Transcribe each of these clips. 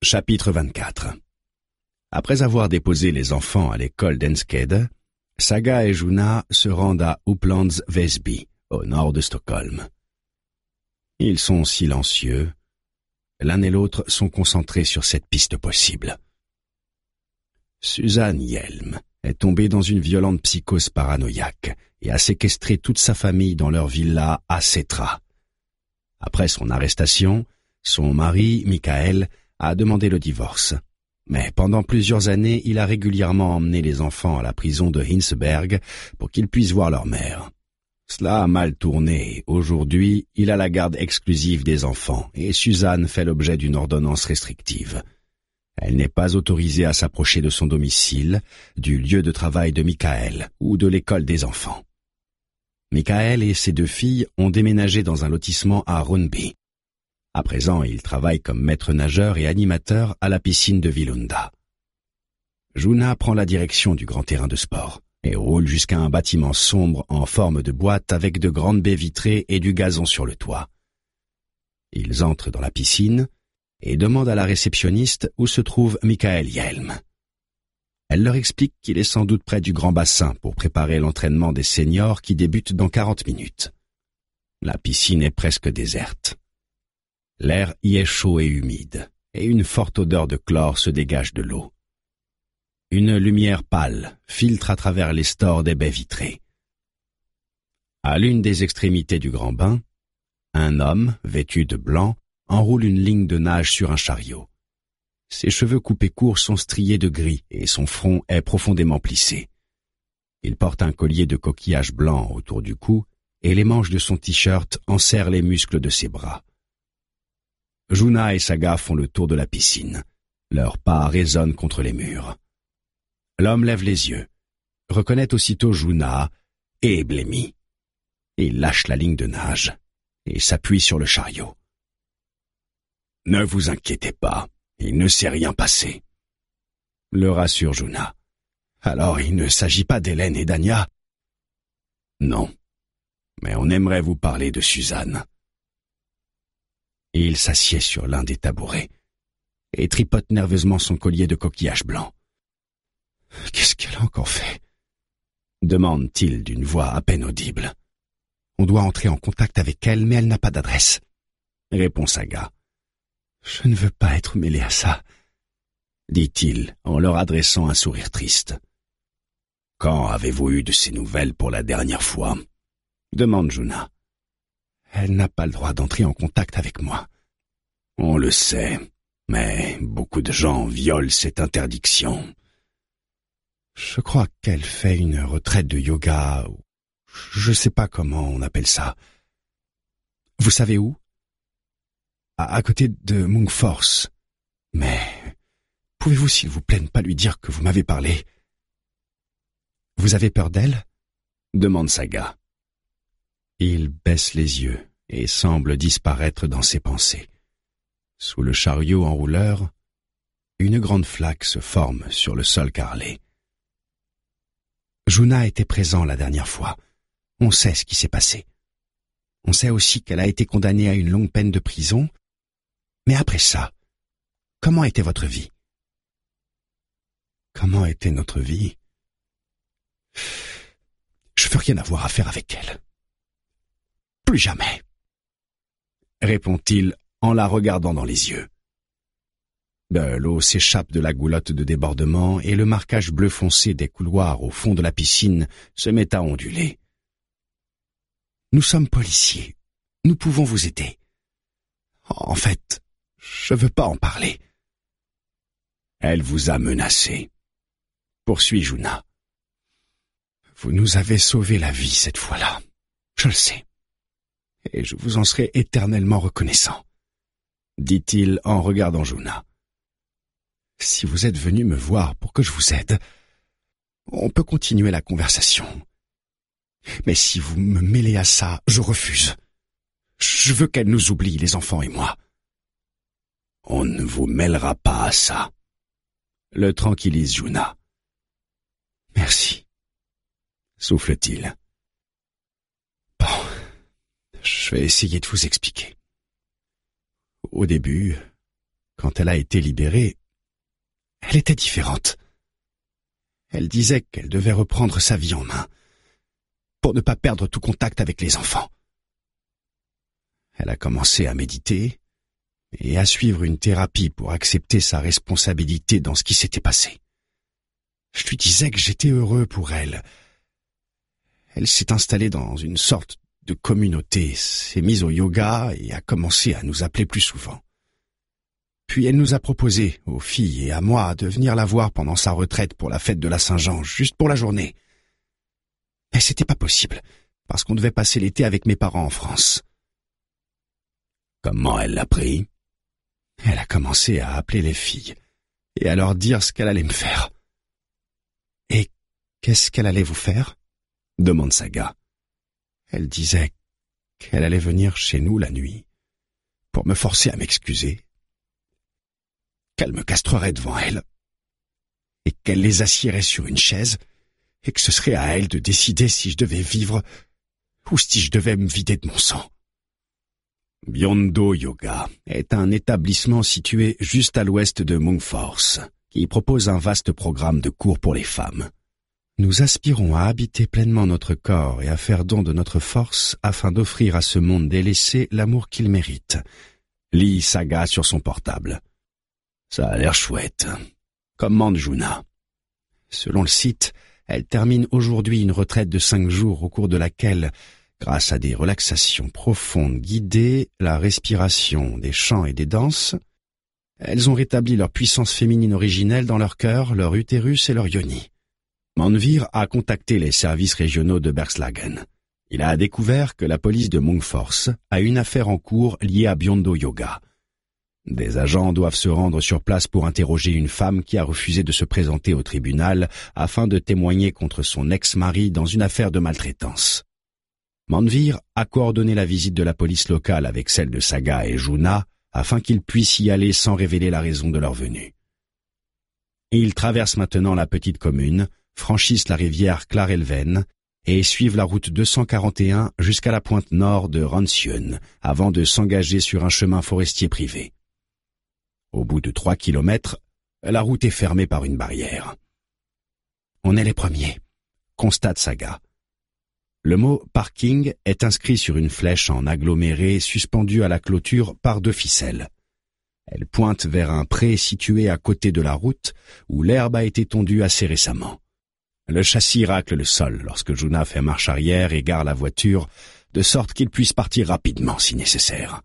Chapitre 24. Après avoir déposé les enfants à l'école d'Enskede, Saga et Juna se rendent à Upplands Väsby, au nord de Stockholm. Ils sont silencieux. L'un et l'autre sont concentrés sur cette piste possible. Susanne Hjelm est tombée dans une violente psychose paranoïaque et a séquestré toute sa famille dans leur villa à Sätra. Après son arrestation, son mari, Mikael, a demandé le divorce. Mais pendant plusieurs années, il a régulièrement emmené les enfants à la prison de Hinsberg pour qu'ils puissent voir leur mère. Cela a mal tourné et aujourd'hui, il a la garde exclusive des enfants et Susanne fait l'objet d'une ordonnance restrictive. Elle n'est pas autorisée à s'approcher de son domicile, du lieu de travail de Mikael ou de l'école des enfants. Mikael et ses deux filles ont déménagé dans un lotissement à Rundby. À présent, il travaille comme maître nageur et animateur à la piscine de Vilunda. Juna prend la direction du grand terrain de sport et roule jusqu'à un bâtiment sombre en forme de boîte avec de grandes baies vitrées et du gazon sur le toit. Ils entrent dans la piscine et demandent à la réceptionniste où se trouve Mikael Hjelm. Elle leur explique qu'il est sans doute près du grand bassin pour préparer l'entraînement des seniors qui débute dans 40 minutes. La piscine est presque déserte. L'air y est chaud et humide, et une forte odeur de chlore se dégage de l'eau. Une lumière pâle filtre à travers les stores des baies vitrées. À l'une des extrémités du grand bain, un homme, vêtu de blanc, enroule une ligne de nage sur un chariot. Ses cheveux coupés courts sont striés de gris et son front est profondément plissé. Il porte un collier de coquillages blancs autour du cou et les manches de son t-shirt enserrent les muscles de ses bras. Juna et Saga font le tour de la piscine. Leurs pas résonnent contre les murs. L'homme lève les yeux, reconnaît aussitôt Juna et blêmit. Il lâche la ligne de nage et s'appuie sur le chariot. « Ne vous inquiétez pas, il ne s'est rien passé. » le rassure Juna. « Alors il ne s'agit pas d'Hélène et d'Anya ?»« Non, mais on aimerait vous parler de Susanne. » Il s'assied sur l'un des tabourets et tripote nerveusement son collier de coquillages blancs. « Qu'est-ce qu'elle a encore fait ?» demande-t-il d'une voix à peine audible. « On doit entrer en contact avec elle, mais elle n'a pas d'adresse, » répond Saga. « Je ne veux pas être mêlé à ça, » dit-il en leur adressant un sourire triste. « Quand avez-vous eu de ces nouvelles pour la dernière fois ?» demande Juna. Elle n'a pas le droit d'entrer en contact avec moi. On le sait, mais beaucoup de gens violent cette interdiction. Je crois qu'elle fait une retraite de yoga, ou je ne sais pas comment on appelle ça. Vous savez où? À côté de Munkfors. Mais pouvez-vous s'il vous plaît ne pas lui dire que vous m'avez parlé? Vous avez peur d'elle? Demande Saga. Il baisse les yeux et semble disparaître dans ses pensées. Sous le chariot enrouleur, une grande flaque se forme sur le sol carrelé. Juna était présent la dernière fois. On sait ce qui s'est passé. On sait aussi qu'elle a été condamnée à une longue peine de prison. Mais après ça, comment était votre vie? Comment était notre vie? Je veux rien avoir à faire avec elle. Plus jamais, répond-il en la regardant dans les yeux. De l'eau s'échappe de la goulotte de débordement et le marquage bleu foncé des couloirs au fond de la piscine se met à onduler. Nous sommes policiers. Nous pouvons vous aider. En fait, je veux pas en parler. Elle vous a menacé, poursuit Juna. Vous nous avez sauvé la vie cette fois-là. Je le sais. Et je vous en serai éternellement reconnaissant, dit-il en regardant Juna. Si vous êtes venu me voir pour que je vous aide, on peut continuer la conversation. Mais si vous me mêlez à ça, je refuse. Je veux qu'elle nous oublie, les enfants et moi. On ne vous mêlera pas à ça, le tranquillise Juna. Merci, souffle-t-il. Bon. Je vais essayer de vous expliquer. Au début, quand elle a été libérée, elle était différente. Elle disait qu'elle devait reprendre sa vie en main, pour ne pas perdre tout contact avec les enfants. Elle a commencé à méditer et à suivre une thérapie pour accepter sa responsabilité dans ce qui s'était passé. Je lui disais que j'étais heureux pour elle. Elle s'est installée dans une sorte de communauté, s'est mise au yoga et a commencé à nous appeler plus souvent. Puis elle nous a proposé, aux filles et à moi, de venir la voir pendant sa retraite pour la fête de la Saint-Jean, juste pour la journée. Mais c'était pas possible, parce qu'on devait passer l'été avec mes parents en France. Comment elle l'a pris? Elle a commencé à appeler les filles et à leur dire ce qu'elle allait me faire. Et qu'est-ce qu'elle allait vous faire? Demande Saga. Elle disait qu'elle allait venir chez nous la nuit pour me forcer à m'excuser, qu'elle me castrerait devant elle et qu'elle les assiérait sur une chaise et que ce serait à elle de décider si je devais vivre ou si je devais me vider de mon sang. Byondo Yoga est un établissement situé juste à l'ouest de Munkfors qui propose un vaste programme de cours pour les femmes. Nous aspirons à habiter pleinement notre corps et à faire don de notre force afin d'offrir à ce monde délaissé l'amour qu'il mérite. Lit Saga sur son portable. Ça a l'air chouette, commande Juna. Selon le site, elle termine aujourd'hui une retraite de 5 jours au cours de laquelle, grâce à des relaxations profondes guidées, la respiration, des chants et des danses, elles ont rétabli leur puissance féminine originelle dans leur cœur, leur utérus et leur yoni. Manvir a contacté les services régionaux de Bergslagen. Il a découvert que la police de Munkfors a une affaire en cours liée à Byondo Yoga. Des agents doivent se rendre sur place pour interroger une femme qui a refusé de se présenter au tribunal afin de témoigner contre son ex-mari dans une affaire de maltraitance. Manvir a coordonné la visite de la police locale avec celle de Saga et Juna afin qu'ils puissent y aller sans révéler la raison de leur venue. Ils traversent maintenant la petite commune, franchissent la rivière Klarälven et suivent la route 241 jusqu'à la pointe nord de Ransjön avant de s'engager sur un chemin forestier privé. Au bout de 3 kilomètres, la route est fermée par une barrière. On est les premiers, constate Saga. Le mot « parking » est inscrit sur une flèche en aggloméré suspendue à la clôture par 2 ficelles. Elle pointe vers un pré situé à côté de la route où l'herbe a été tondue assez récemment. Le châssis racle le sol lorsque Juna fait marche arrière et gare la voiture de sorte qu'il puisse partir rapidement si nécessaire.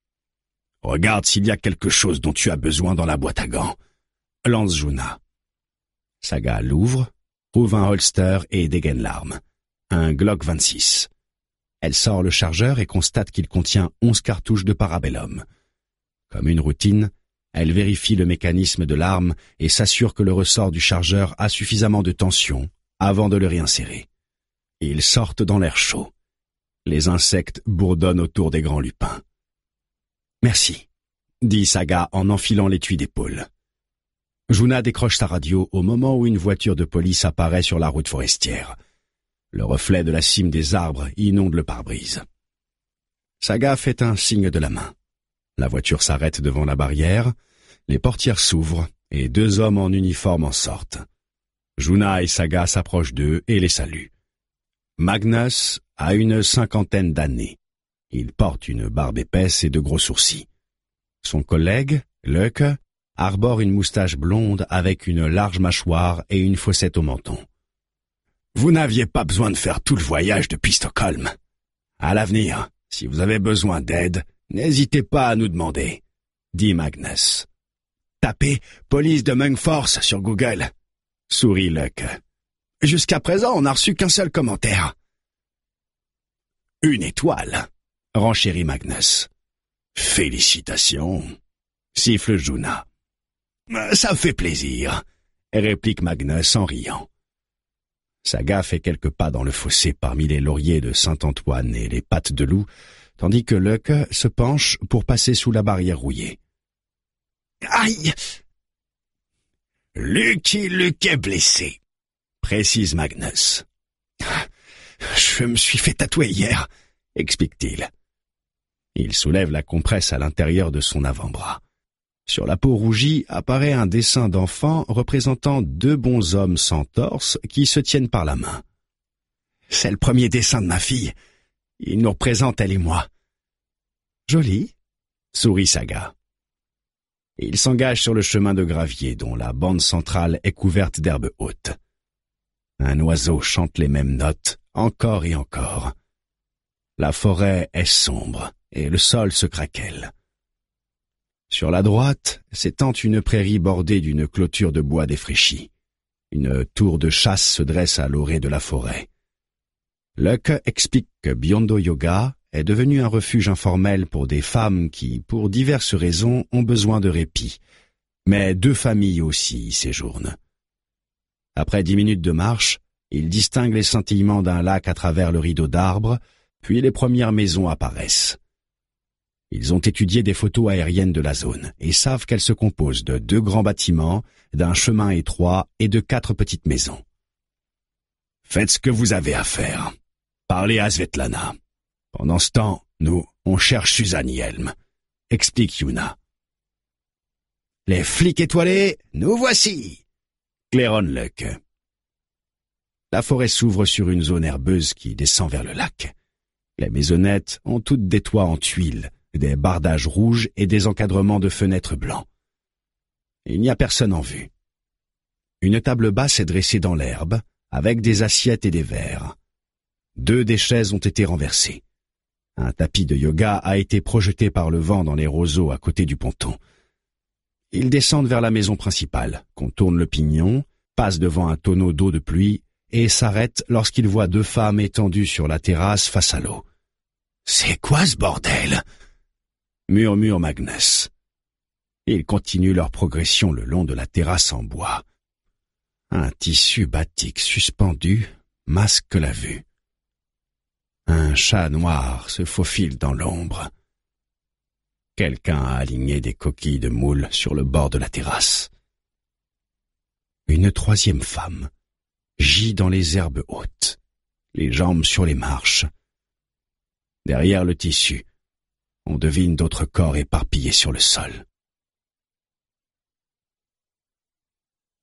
« Regarde s'il y a quelque chose dont tu as besoin dans la boîte à gants », lance Juna. Saga l'ouvre, trouve un holster et dégaine l'arme, un Glock 26. Elle sort le chargeur et constate qu'il contient 11 cartouches de parabellum. Comme une routine, elle vérifie le mécanisme de l'arme et s'assure que le ressort du chargeur a suffisamment de tension avant de le réinsérer. Ils sortent dans l'air chaud. Les insectes bourdonnent autour des grands lupins. « Merci », dit Saga en enfilant l'étui d'épaule. Juna décroche sa radio au moment où une voiture de police apparaît sur la route forestière. Le reflet de la cime des arbres inonde le pare-brise. Saga fait un signe de la main. La voiture s'arrête devant la barrière, les portières s'ouvrent et 2 hommes en uniforme en sortent. Juna et Saga s'approchent d'eux et les saluent. Magnus a une 50aine d'années. Il porte une barbe épaisse et de gros sourcils. Son collègue, Löke, arbore une moustache blonde avec une large mâchoire et une fossette au menton. « Vous n'aviez pas besoin de faire tout le voyage depuis Stockholm. À l'avenir, si vous avez besoin d'aide, n'hésitez pas à nous demander, » dit Magnus. « Tapez « police de Munkfors » sur Google, » sourit Löke. « Jusqu'à présent, on n'a reçu qu'un seul commentaire. »« 1 étoile » renchérit Magnus. « Félicitations » siffle Juna. « Ça me fait plaisir » réplique Magnus en riant. Saga fait quelques pas dans le fossé parmi les lauriers de Saint-Antoine et les pattes de loup, tandis que Löke se penche pour passer sous la barrière rouillée. « Aïe !»« Lucky Luke est blessé », précise Magnus. « Je me suis fait tatouer hier », explique-t-il. Il soulève la compresse à l'intérieur de son avant-bras. Sur la peau rougie apparaît un dessin d'enfant représentant deux bonshommes sans torse qui se tiennent par la main. « C'est le premier dessin de ma fille. Il nous représente, elle et moi. »« Joli » sourit Saga. Il s'engage sur le chemin de gravier dont la bande centrale est couverte d'herbes hautes. Un oiseau chante les mêmes notes, encore et encore. La forêt est sombre et le sol se craquelle. Sur la droite s'étend une prairie bordée d'une clôture de bois défraîchi. Une tour de chasse se dresse à l'orée de la forêt. Luck explique que Byondo Yoga est devenu un refuge informel pour des femmes qui, pour diverses raisons, ont besoin de répit. Mais deux familles aussi y séjournent. Après 10 minutes de marche, il distingue les scintillements d'un lac à travers le rideau d'arbres, puis les premières maisons apparaissent. Ils ont étudié des photos aériennes de la zone et savent qu'elle se compose de 2 grands bâtiments, d'un chemin étroit et de 4 petites maisons. « Faites ce que vous avez à faire. Parlez à Svetlana. Pendant ce temps, nous, on cherche Suzanne Yelm, » explique Yuna. « Les flics étoilés, nous voici !» claironne Luck. La forêt s'ouvre sur une zone herbeuse qui descend vers le lac. Les maisonnettes ont toutes des toits en tuiles, des bardages rouges et des encadrements de fenêtres blancs. Il n'y a personne en vue. Une table basse est dressée dans l'herbe, avec des assiettes et des verres. 2 des chaises ont été renversées. Un tapis de yoga a été projeté par le vent dans les roseaux à côté du ponton. Ils descendent vers la maison principale, contournent le pignon, passent devant un tonneau d'eau de pluie et s'arrêtent lorsqu'ils voient 2 femmes étendues sur la terrasse face à l'eau. « C'est quoi ce bordel ?» murmure Magnus. Ils continuent leur progression le long de la terrasse en bois. Un tissu batik suspendu masque la vue. Un chat noir se faufile dans l'ombre. Quelqu'un a aligné des coquilles de moule sur le bord de la terrasse. Une 3e femme gît dans les herbes hautes, les jambes sur les marches. Derrière le tissu, on devine d'autres corps éparpillés sur le sol.